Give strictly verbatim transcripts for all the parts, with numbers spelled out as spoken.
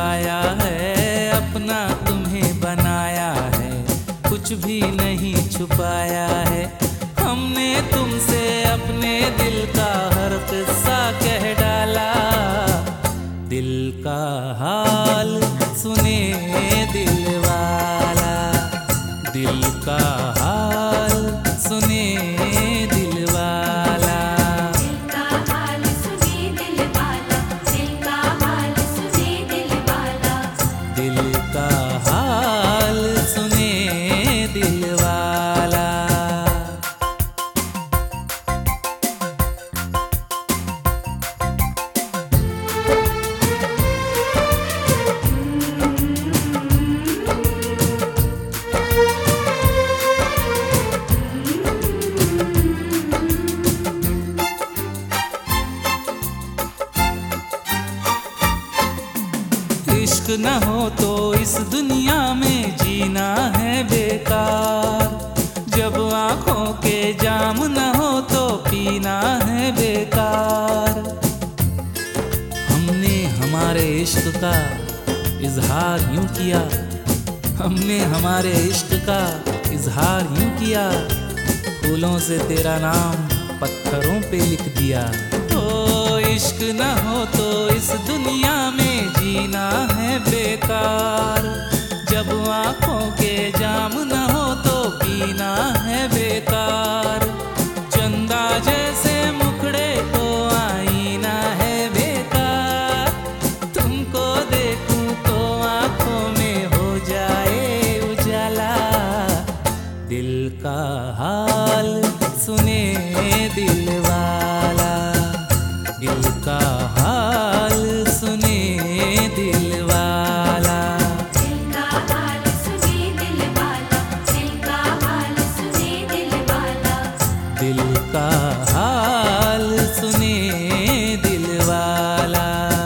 छुपाया है, अपना तुम्हें बनाया है, कुछ भी नहीं छुपाया है। हमने तुमसे अपने दिल का हर किस्सा कह डाला, दिल का हाल सुने दिल वाला, दिल का हाल सुने दिल वाला। दिल का हाल सुने दिल वाला, दिल का हाल सुने दिल वाला, दिल का हाल सुने दिल वाला। इश्क न हो तो इस दुनिया में जीना है बेकार, जब आँखों के जाम न हो तो पीना है बेकार। हमने हमारे इश्क का इजहार यूं किया, हमने हमारे इश्क का इजहार यूं किया, फूलों से तेरा नाम पत्थरों पे लिख दिया। ओ इश्क न हो तो इस दुनिया में जीना है बेकार, जब आँखों के जाम न हो तो पीना है बेकार। चंदा जैसे मुखड़े को आईना है बेकार, तुमको देखूं तो आँखों में हो जाए उजाला, दिल का हाल सुने दिल वाला, दिल का हाल सुने दिल वाला। दिल का हाल सुने दिल वाला, दिल का हाल सुने दिल वाला, दिल का हाल सुने दिल वाला।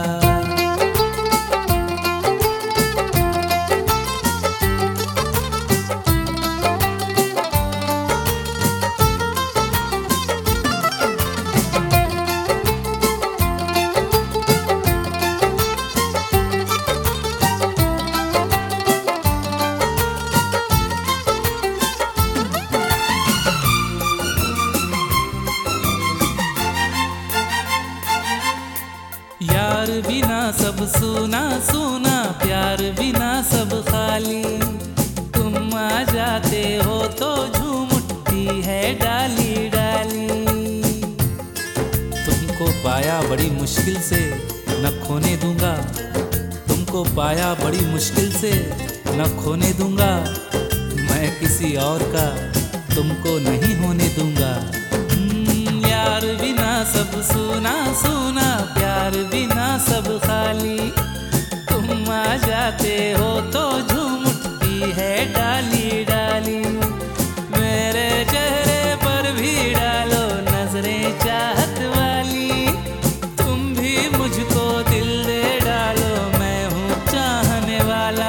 यार बिना सब सुना सुना, प्यार बिना सब खाली, तुम आ जाते हो तो झूम उठती है डाली डाली। तुमको पाया बड़ी मुश्किल से न खोने दूंगा, तुमको पाया बड़ी मुश्किल से न खोने दूंगा, मैं किसी और का तुमको नहीं होने दूंगा। हम्म, यार बिना सब सुना सुना, प्यार बिना सब खाली, तुम आ जाते हो तो झूम उठती है डाली डाली। मेरे चेहरे पर भी डालो नजरें चाहत वाली, तुम भी मुझको दिल दे डालो, मैं हूँ चाहने वाला,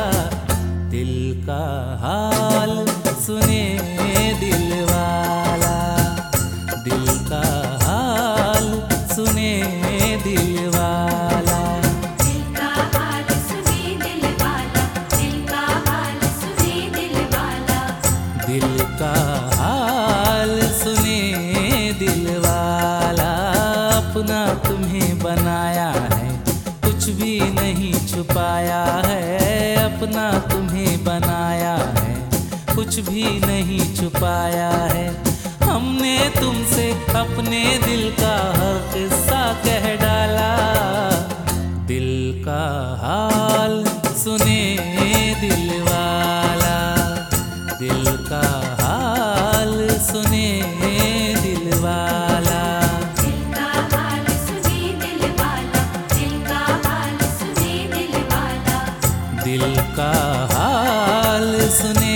दिल का हाल सुने दिल वाला, दिल का हाल सुने दिल वाला। दिल का हाल सुने दिल वाला, दिल का हाल सुने दिल वाला, दिल का हाल सुने दिल वाला। अपना तुम्हें बनाया है, कुछ भी नहीं छुपाया है, अपना तुम्हें बनाया है, कुछ भी नहीं छुपाया है। हमने तुमसे अपने दिल का हर किस्सा कह डाला, दिल का हाल सुने दिल वाला, दिल का हाल सुने दिल वाला। दिल का हाल सुने दिल वाला, दिल का हाल सुने दिल वाला, दिल का हाल सुने